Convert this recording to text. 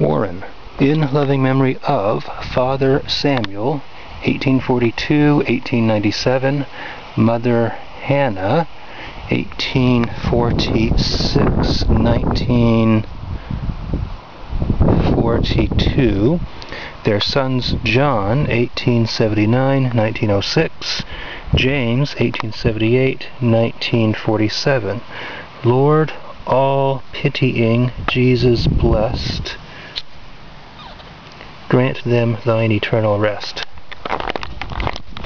Warren. In loving memory of Father Samuel, 1842-1897, Mother Hannah, 1846-1942, their sons John, 1879-1906, James, 1878-1947. Lord, all pitying Jesus blessed, grant them thine eternal rest.